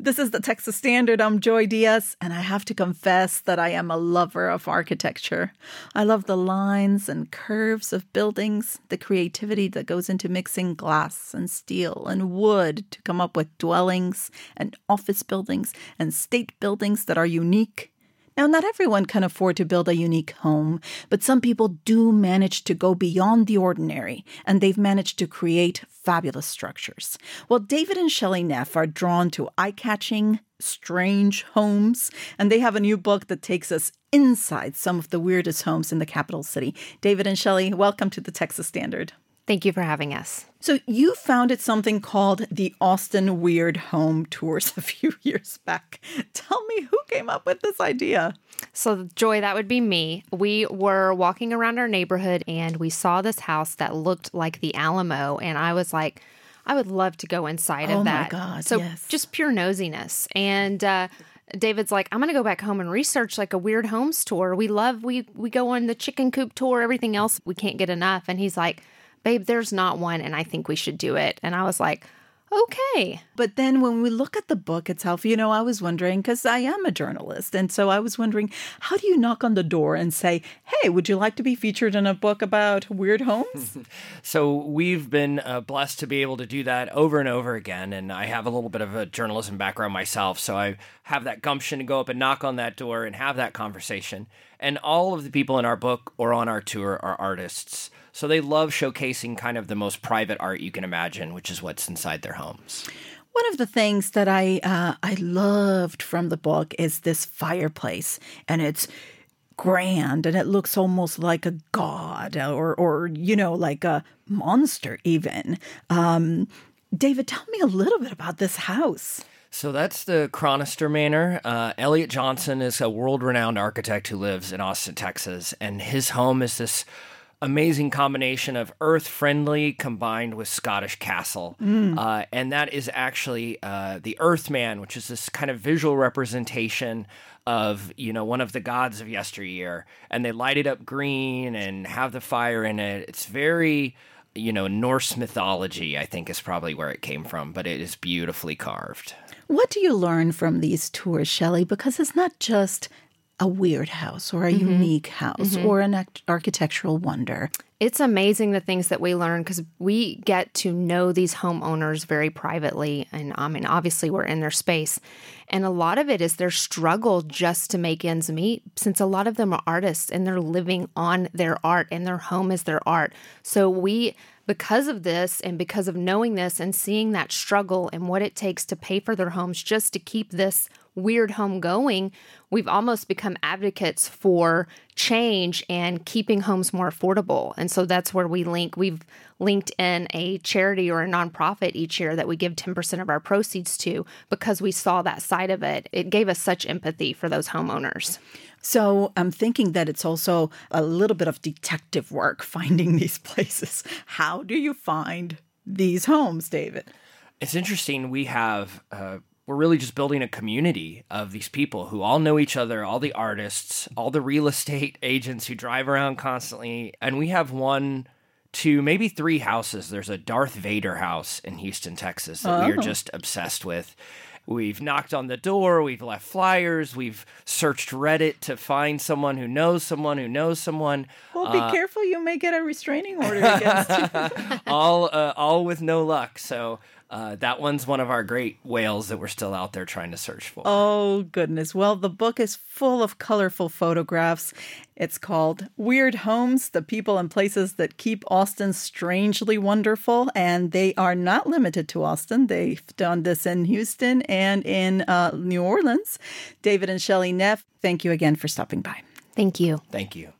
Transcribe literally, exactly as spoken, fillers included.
This is the Texas Standard. I'm Joy Diaz, and I have to confess that I am a lover of architecture. I love the lines and curves of buildings, the creativity that goes into mixing glass and steel and wood to come up with dwellings and office buildings and state buildings that are unique. Now, not everyone can afford to build a unique home, but some people do manage to go beyond the ordinary, and they've managed to create fabulous structures. Well, David and Shelley Neff are drawn to eye-catching, strange homes, and they have a new book that takes us inside some of the weirdest homes in the capital city. David and Shelley, welcome to the Texas Standard. Thank you for having us. So you founded something called the Austin Weird Home Tours a few years back. Tell me, who came up with this idea? So, Joy, that would be me. We were walking around our neighborhood and we saw this house that looked like the Alamo. And I was like, I would love to go inside oh of that. Oh, my God, so yes. Just pure nosiness. And uh, David's like, I'm going to go back home and research like a weird homes tour. We love, we, we go on the chicken coop tour, everything else. We can't get enough. And he's like, babe, there's not one, and I think we should do it. And I was like, okay. But then when we look at the book itself, you know, I was wondering, because I am a journalist, and so I was wondering, how do you knock on the door and say, hey, would you like to be featured in a book about weird homes? So we've been uh, blessed to be able to do that over and over again, and I have a little bit of a journalism background myself, so I have that gumption to go up and knock on that door and have that conversation. And all of the people in our book or on our tour are artists. So they love showcasing kind of the most private art you can imagine, which is what's inside their homes. One of the things that I uh, I loved from the book is this fireplace, and it's grand, and it looks almost like a god or, or you know, like a monster even. Um, David, tell me a little bit about this house. So that's the Chronister Manor. Uh, Elliot Johnson is a world-renowned architect who lives in Austin, Texas, and his home is this amazing combination of earth-friendly combined with Scottish castle. Mm. Uh, and that is actually uh, the Earthman, which is this kind of visual representation of, you know, one of the gods of yesteryear. And they light it up green and have the fire in it. It's very, you know, Norse mythology, I think, is probably where it came from, but it is beautifully carved. What do you learn from these tours, Shelley? Because it's not just a weird house or a mm-hmm. unique house mm-hmm. or an act- architectural wonder. It's amazing the things that we learn because we get to know these homeowners very privately. And I mean, obviously we're in their space. And a lot of it is their struggle just to make ends meet, since a lot of them are artists and they're living on their art and their home is their art. So we, because of this and because of knowing this and seeing that struggle and what it takes to pay for their homes just to keep this weird home going, we've almost become advocates for change and keeping homes more affordable. And so that's where we link. We've linked in a charity or a nonprofit each year that we give ten percent of our proceeds to because we saw that side of it. It gave us such empathy for those homeowners. So I'm thinking that it's also a little bit of detective work finding these places. How do you find these homes, David? It's interesting. We have... Uh, We're really just building a community of these people who all know each other, all the artists, all the real estate agents who drive around constantly. And we have one, two, maybe three houses. There's a Darth Vader house in Houston, Texas that oh. we are just obsessed with. We've knocked on the door. We've left flyers. We've searched Reddit to find someone who knows someone who knows someone. Well, be uh, careful. You may get a restraining order against you. all, uh, all with no luck. So... Uh, that one's one of our great whales that we're still out there trying to search for. Oh, goodness. Well, the book is full of colorful photographs. It's called Weird Homes, The People and Places That Keep Austin Strangely Wonderful. And they are not limited to Austin. They've done this in Houston and in uh, New Orleans. David and Shelley Neff, thank you again for stopping by. Thank you. Thank you.